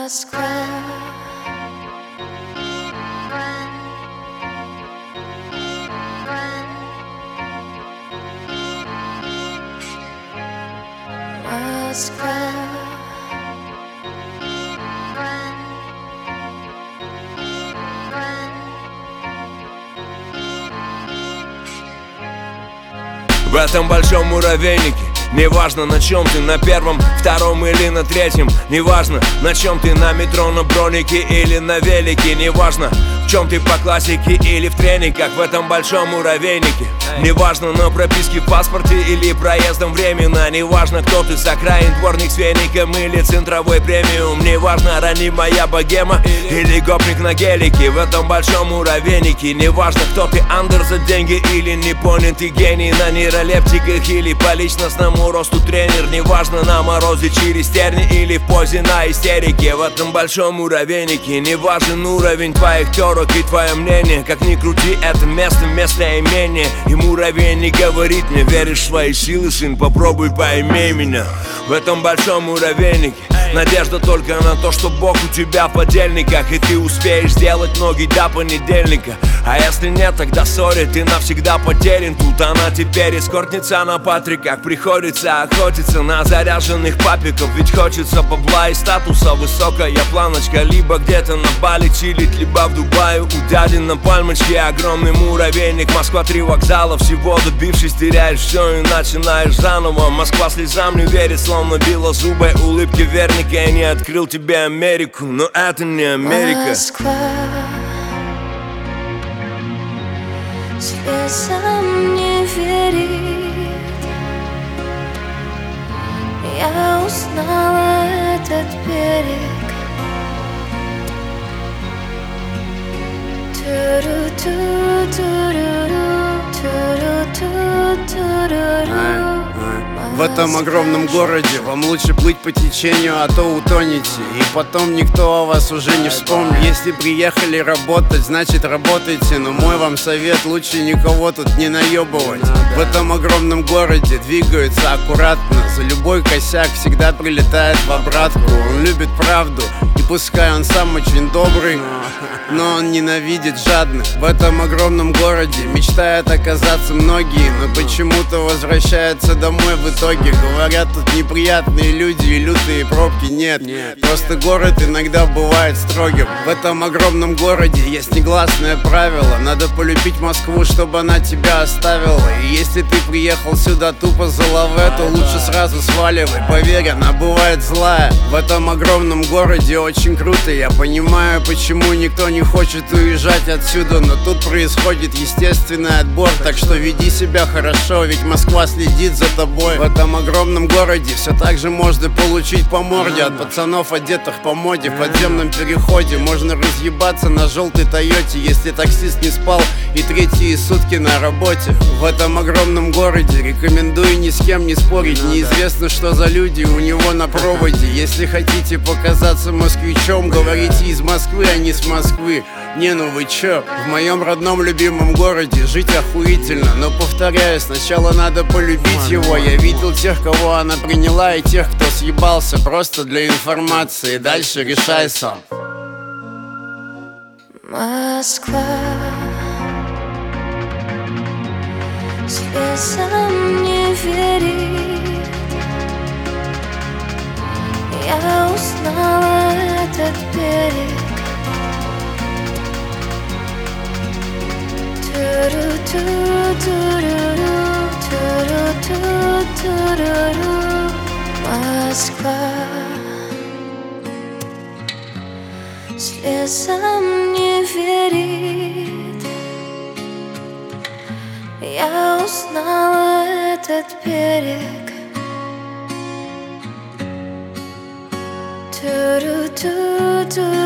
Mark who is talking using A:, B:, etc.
A: Москва. Москва.
B: В этом большом муравейнике неважно, на чем ты, на первом, втором или на третьем. Неважно, на чем ты, на метро, на бронике или на велике. Неважно, в чем ты, по классике или в трениках. В этом большом муравейнике неважно, на прописке в паспорте или проездом временно. Неважно, кто ты, с окраин, дворник с веником или центровой премиум. Неважно, ранимая богема или гопник на гелике. В этом большом муравейнике неважно, кто ты, андер за деньги или непонятый гений на нейролептиках или по личностному росту тренер. Неважно, на морозе через терни или в позе на истерике. В этом большом муравейнике не важен уровень твоих терок и твое мнение. Как ни крути, это место местоимение. И муравейник говорит мне: веришь в свои силы, сын, попробуй, поимей меня. В этом большом муравейнике надежда только на то, что Бог у тебя в подельниках, и ты успеешь сделать ноги до понедельника. А если нет, тогда сори, ты навсегда потерян. Тут она теперь эскортница на Патриках. Приходится охотиться на заряженных папиков, ведь хочется бабла и статуса. Высокая планочка, либо где-то на Бали чилить, либо в Дубае у дяди на пальмочке. Огромный муравейник, Москва, 3 вокзала. Всего добившись, теряешь все и начинаешь заново. Москва слезам не верит, словно белозубой улыбки верника. Я не открыл тебе Америку, но это не Америка.
A: Москва слезам не верит. Я узнала этот берег. Туру-ту, туру-ру, туру-ту, туру-ру.
C: В этом огромном городе вам лучше плыть по течению, а то утонете. И потом никто о вас уже не вспомнит. Если приехали работать, значит работайте. Но мой вам совет: лучше никого тут не наебывать. В этом огромном городе двигаются аккуратно. За любой косяк всегда прилетает в обратку. Он любит правду, и пускай он сам очень добрый, но он ненавидит жадных. В этом огромном городе мечтают оказаться многие, но почему-то возвращаются домой в итоге. Говорят, тут неприятные люди и лютые пробки. Нет, просто город иногда бывает строгим. В этом огромном городе есть негласное правило: надо полюбить Москву, чтобы она тебя оставила. И если ты приехал сюда тупо за лаве, то лучше сразу сваливай. Поверь, она бывает злая. В этом огромном городе очень круто. Я понимаю, почему никто не хочет уезжать отсюда, но тут происходит естественный отбор. Так что веди себя хорошо, ведь Москва следит за тобой. В этом огромном городе все так же можно получить по морде от пацанов, одетых по моде. В подземном переходе можно разъебаться на желтой Тойоте, если таксист не спал и третьи сутки на работе. В этом огромном городе рекомендую ни с кем не спорить. Неизвестно, что за люди у него на проводе. Если хотите показаться москвичом, говорите из Москвы, а не с Москвы. Не, ну вы чё? В моем родном любимом городе жить охуительно. Но повторяю, сначала надо полюбить его. Я видел тех, кого она приняла, и тех, кто съебался просто для информации. Дальше решай сам.
A: Москва слезам не верит. Я узнала этот берег. Туру-ту, туру-ру, туру-ту, туру-ру. Москва слезам не верит. Я узнала этот берег. Туру-ту, туру-ру.